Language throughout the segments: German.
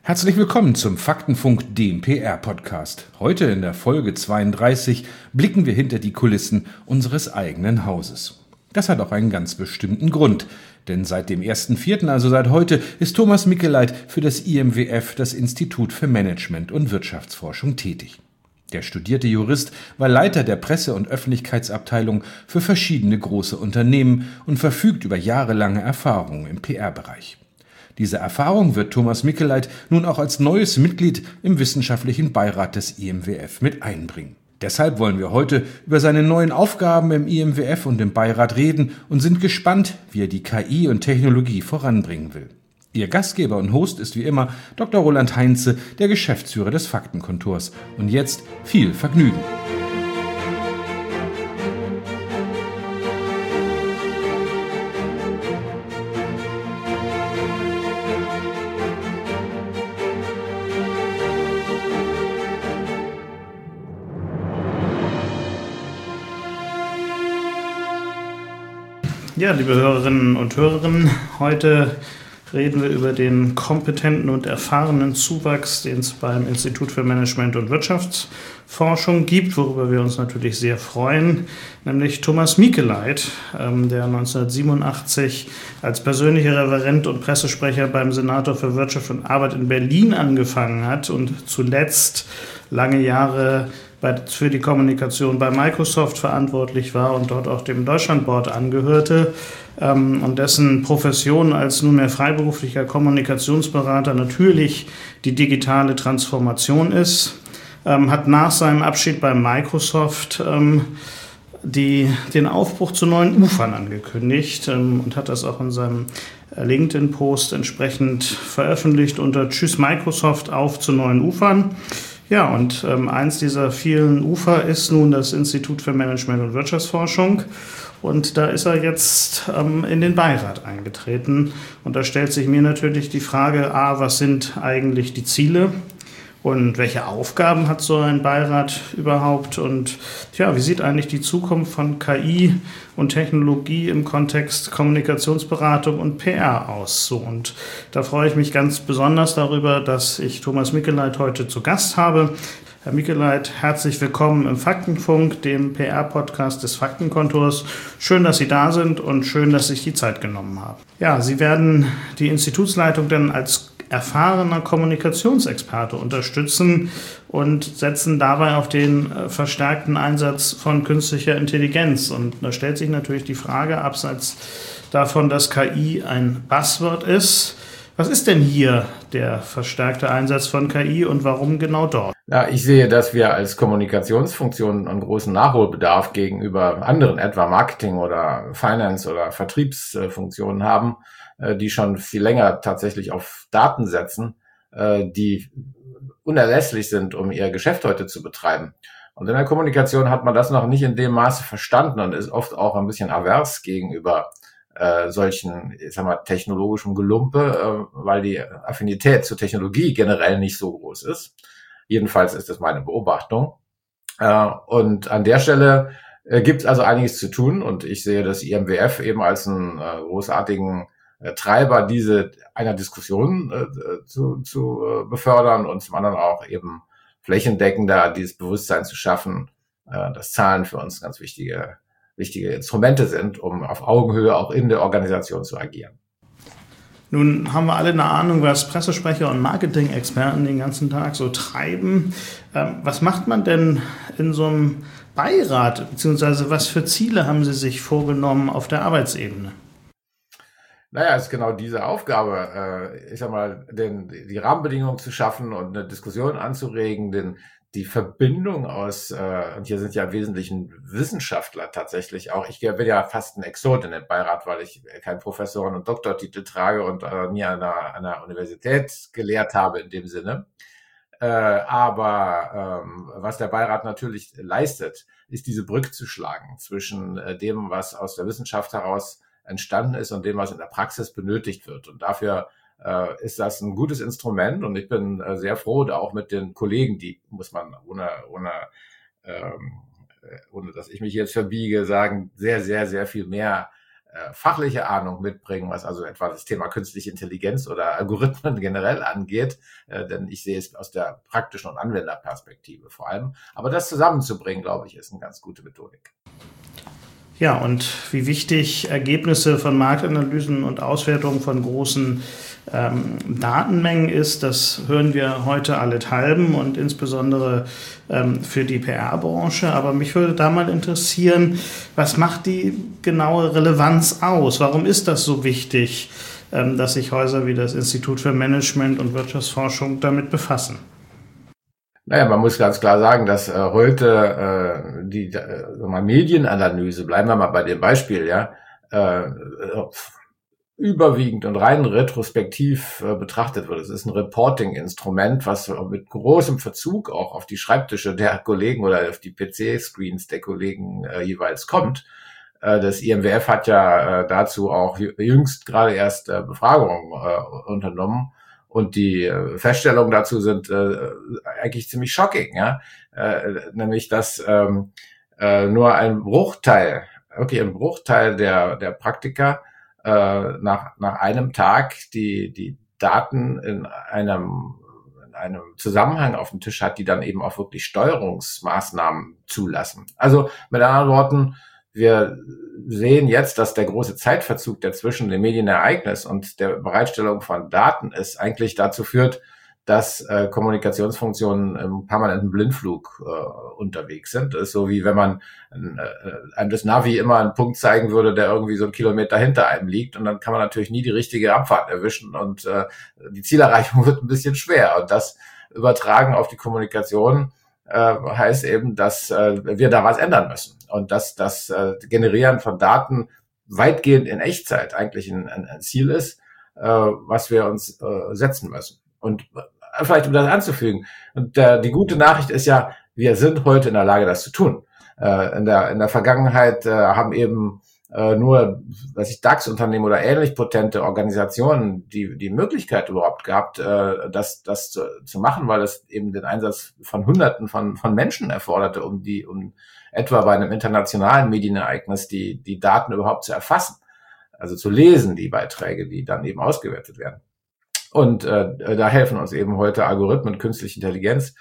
Herzlich willkommen zum Faktenfunk, dem PR-Podcast. Heute in der Folge 32 blicken wir hinter die Kulissen unseres eigenen Hauses. Das hat auch einen ganz bestimmten Grund, denn seit dem 1.4., also seit heute, ist Thomas Mikkeleit für das IMWF, das Institut für Management und Wirtschaftsforschung, tätig. Der studierte Jurist war Leiter der Presse- und Öffentlichkeitsabteilung für verschiedene große Unternehmen und verfügt über jahrelange Erfahrung im PR-Bereich. Diese Erfahrung wird Thomas Mikkeleit nun auch als neues Mitglied im wissenschaftlichen Beirat des IMWF mit einbringen. Deshalb wollen wir heute über seine neuen Aufgaben im IMWF und im Beirat reden und sind gespannt, wie er die KI und Technologie voranbringen will. Ihr Gastgeber und Host ist wie immer Dr. Roland Heinze, der Geschäftsführer des Faktenkontors. Und jetzt viel Vergnügen. Ja, liebe Hörerinnen und Hörer, heute reden wir über den kompetenten und erfahrenen Zuwachs, den es beim Institut für Management und Wirtschaftsforschung gibt, worüber wir uns natürlich sehr freuen, nämlich Thomas Mikkeleit, der 1987 als persönlicher Referent und Pressesprecher beim Senator für Wirtschaft und Arbeit in Berlin angefangen hat und zuletzt lange Jahre für die Kommunikation bei Microsoft verantwortlich war und dort auch dem Deutschlandboard angehörte und dessen Profession als nunmehr freiberuflicher Kommunikationsberater natürlich die digitale Transformation ist, hat nach seinem Abschied bei Microsoft den Aufbruch zu neuen Ufern angekündigt und hat das auch in seinem LinkedIn-Post entsprechend veröffentlicht unter Tschüss Microsoft, auf zu neuen Ufern. Ja, und eins dieser vielen Ufer ist nun das Institut für Management und Wirtschaftsforschung. Und da ist er jetzt in den Beirat eingetreten. Und da stellt sich mir natürlich die Frage, was sind eigentlich die Ziele? Und welche Aufgaben hat so ein Beirat überhaupt? Und wie sieht eigentlich die Zukunft von KI und Technologie im Kontext Kommunikationsberatung und PR aus? So, und da freue ich mich ganz besonders darüber, dass ich Thomas Mikkeleit heute zu Gast habe. Herr Mikkeleit, herzlich willkommen im Faktenfunk, dem PR-Podcast des Faktenkontors. Schön, dass Sie da sind und schön, dass Sie sich die Zeit genommen haben. Ja, Sie werden die Institutsleitung dann als erfahrener Kommunikationsexperte unterstützen und setzen dabei auf den verstärkten Einsatz von künstlicher Intelligenz. Und da stellt sich natürlich die Frage, abseits davon, dass KI ein Buzzword ist, was ist denn hier der verstärkte Einsatz von KI und warum genau dort? Ja, ich sehe, dass wir als Kommunikationsfunktion einen großen Nachholbedarf gegenüber anderen, etwa Marketing oder Finance oder Vertriebsfunktionen haben, die schon viel länger tatsächlich auf Daten setzen, die unerlässlich sind, um ihr Geschäft heute zu betreiben. Und in der Kommunikation hat man das noch nicht in dem Maße verstanden und ist oft auch ein bisschen avers gegenüber solchen, technologischen Gelumpe, weil die Affinität zur Technologie generell nicht so groß ist. Jedenfalls ist das meine Beobachtung. Und an der Stelle gibt es also einiges zu tun und ich sehe das IMWF eben als einen großartigen Treiber, einer Diskussion zu befördern und zum anderen auch eben flächendeckender dieses Bewusstsein zu schaffen, dass Zahlen für uns ganz wichtige Instrumente sind, um auf Augenhöhe auch in der Organisation zu agieren. Nun haben wir alle eine Ahnung, was Pressesprecher und Marketing-Experten den ganzen Tag so treiben. Was macht man denn in so einem Beirat, beziehungsweise was für Ziele haben Sie sich vorgenommen auf der Arbeitsebene? Naja, es ist genau diese Aufgabe, die Rahmenbedingungen zu schaffen und eine Diskussion anzuregen, die Verbindung aus, und hier sind ja im Wesentlichen Wissenschaftler tatsächlich auch. Ich bin ja fast ein Exot in dem Beirat, weil ich keinen Professoren- und Doktortitel trage und nie an einer Universität gelehrt habe in dem Sinne. Aber was der Beirat natürlich leistet, ist diese Brücke zu schlagen zwischen dem, was aus der Wissenschaft heraus entstanden ist und dem, was in der Praxis benötigt wird. Und dafür ist das ein gutes Instrument und ich bin sehr froh, da auch mit den Kollegen, die muss man ohne dass ich mich jetzt verbiege, sagen, sehr, sehr, sehr viel mehr fachliche Ahnung mitbringen, was also etwa das Thema künstliche Intelligenz oder Algorithmen generell angeht, denn ich sehe es aus der praktischen und Anwenderperspektive vor allem. Aber das zusammenzubringen, glaube ich, ist eine ganz gute Methodik. Ja, und wie wichtig Ergebnisse von Marktanalysen und Auswertungen von großen Datenmengen ist, das hören wir heute allenthalben und insbesondere für die PR-Branche. Aber mich würde da mal interessieren, was macht die genaue Relevanz aus? Warum ist das so wichtig, dass sich Häuser wie das Institut für Management und Wirtschaftsforschung damit befassen? Naja, man muss ganz klar sagen, dass heute die Medienanalyse, bleiben wir mal bei dem Beispiel, ja, überwiegend und rein retrospektiv betrachtet wird. Es ist ein Reporting-Instrument, was mit großem Verzug auch auf die Schreibtische der Kollegen oder auf die PC-Screens der Kollegen jeweils kommt. Das IMWF hat ja dazu auch jüngst gerade erst Befragungen unternommen. Und die Feststellungen dazu sind eigentlich ziemlich shocking, ja, nämlich dass nur ein Bruchteil der Praktiker nach einem Tag die Daten in einem Zusammenhang auf dem Tisch hat, die dann eben auch wirklich Steuerungsmaßnahmen zulassen. Also mit anderen Worten, wir sehen jetzt, dass der große Zeitverzug, der zwischen dem Medienereignis und der Bereitstellung von Daten ist, eigentlich dazu führt, dass Kommunikationsfunktionen im permanenten Blindflug unterwegs sind. Das ist so, wie wenn man einem das Navi immer einen Punkt zeigen würde, der irgendwie so einen Kilometer hinter einem liegt, und dann kann man natürlich nie die richtige Abfahrt erwischen und die Zielerreichung wird ein bisschen schwer. Und das Übertragen auf die Kommunikation heißt eben, dass wir da was ändern müssen und dass das Generieren von Daten weitgehend in Echtzeit eigentlich ein Ziel ist, was wir uns setzen müssen. Und vielleicht, um das anzufügen, und die gute Nachricht ist ja, wir sind heute in der Lage, das zu tun. In der Vergangenheit haben eben nur, DAX-Unternehmen oder ähnlich potente Organisationen die Möglichkeit überhaupt gehabt, das zu machen, weil es eben den Einsatz von Hunderten von Menschen erforderte, um etwa bei einem internationalen Medienereignis die Daten überhaupt zu erfassen, also zu lesen, die Beiträge, die dann eben ausgewertet werden. Und da helfen uns eben heute Algorithmen, künstliche Intelligenz,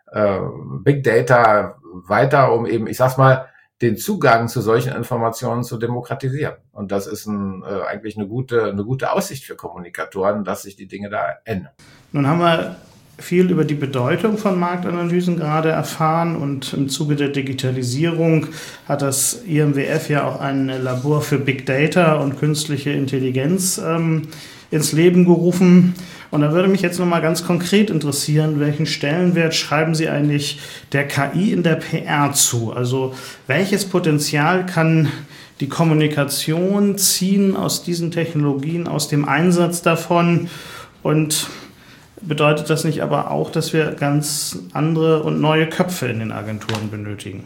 Big Data weiter, um eben, ich sag's mal, den Zugang zu solchen Informationen zu demokratisieren. Und das ist eigentlich eine gute Aussicht für Kommunikatoren, dass sich die Dinge da ändern. Nun haben wir viel über die Bedeutung von Marktanalysen gerade erfahren, und im Zuge der Digitalisierung hat das IMWF ja auch ein Labor für Big Data und künstliche Intelligenz ins Leben gerufen. Und da würde mich jetzt nochmal ganz konkret interessieren, welchen Stellenwert schreiben Sie eigentlich der KI in der PR zu? Also welches Potenzial kann die Kommunikation ziehen aus diesen Technologien, aus dem Einsatz davon? Und bedeutet das nicht aber auch, dass wir ganz andere und neue Köpfe in den Agenturen benötigen?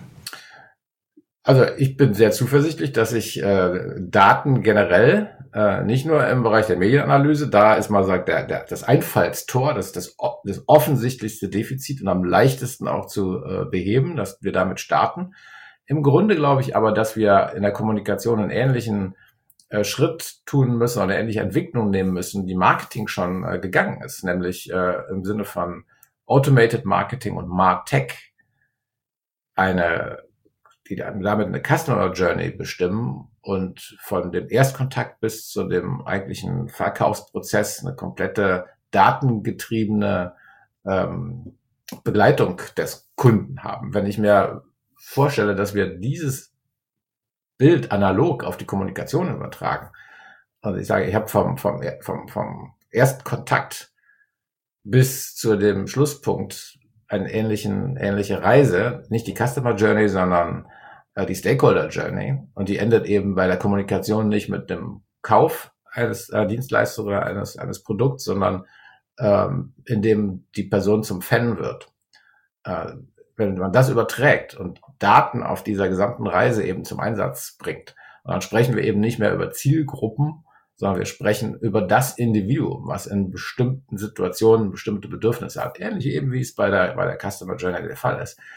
Also ich bin sehr zuversichtlich, dass sich Daten generell, nicht nur im Bereich der Medienanalyse, da ist mal das Einfallstor, das offensichtlichste Defizit und am leichtesten auch zu beheben, dass wir damit starten. Im Grunde glaube ich aber, dass wir in der Kommunikation einen ähnlichen Schritt tun müssen oder eine ähnliche Entwicklung nehmen müssen, die Marketing schon gegangen ist, nämlich im Sinne von Automated Marketing und MarTech, die damit eine Customer Journey bestimmen und von dem Erstkontakt bis zu dem eigentlichen Verkaufsprozess eine komplette datengetriebene Begleitung des Kunden haben. Wenn ich mir vorstelle, dass wir dieses Bild analog auf die Kommunikation übertragen, also ich sage, ich habe vom Erstkontakt bis zu dem Schlusspunkt eine ähnliche Reise, nicht die Customer Journey, sondern die Stakeholder Journey, und die endet eben bei der Kommunikation nicht mit dem Kauf eines Dienstleisters oder eines Produkts, sondern indem die Person zum Fan wird. Wenn man das überträgt und Daten auf dieser gesamten Reise eben zum Einsatz bringt, und dann sprechen wir eben nicht mehr über Zielgruppen, sondern wir sprechen über das Individuum, was in bestimmten Situationen bestimmte Bedürfnisse hat. Ähnlich eben, wie es bei der Customer Journey der Fall ist.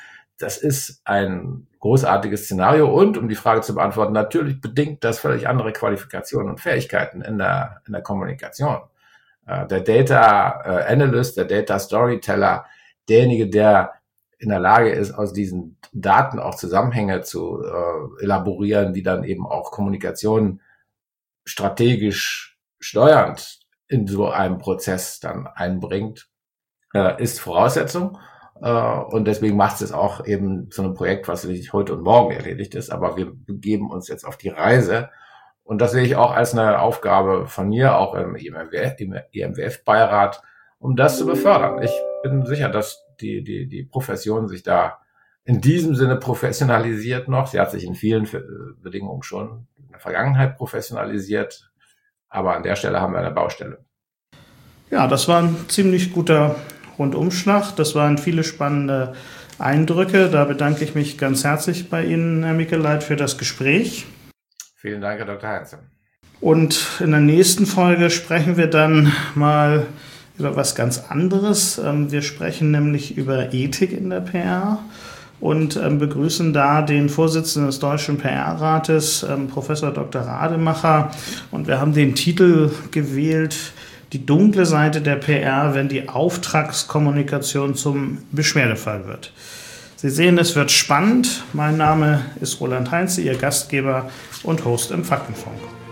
das ist ein großartiges Szenario und, um die Frage zu beantworten, natürlich bedingt das völlig andere Qualifikationen und Fähigkeiten in der Kommunikation. Der Data Analyst, der Data Storyteller, derjenige, der in der Lage ist, aus diesen Daten auch Zusammenhänge zu elaborieren, die dann eben auch Kommunikation strategisch steuernd in so einem Prozess dann einbringt, ist Voraussetzung. Und deswegen macht es auch eben so ein Projekt, was nicht heute und morgen erledigt ist, aber wir begeben uns jetzt auf die Reise. Und das sehe ich auch als eine Aufgabe von mir, auch im IMWF-Beirat, um das zu befördern. Ich bin sicher, dass die Profession sich da in diesem Sinne professionalisiert noch. Sie hat sich in vielen Bedingungen schon in der Vergangenheit professionalisiert, aber an der Stelle haben wir eine Baustelle. Ja, das war ein ziemlich guter Rundumschlag. Das waren viele spannende Eindrücke. Da bedanke ich mich ganz herzlich bei Ihnen, Herr Mikeleit, für das Gespräch. Vielen Dank, Herr Dr. Heinze. Und in der nächsten Folge sprechen wir dann mal über was ganz anderes. Wir sprechen nämlich über Ethik in der PR und begrüßen da den Vorsitzenden des Deutschen PR-Rates, Professor Dr. Rademacher. Und wir haben den Titel gewählt: Die dunkle Seite der PR, wenn die Auftragskommunikation zum Beschwerdefall wird. Sie sehen, es wird spannend. Mein Name ist Roland Heinze, Ihr Gastgeber und Host im Faktenfunk.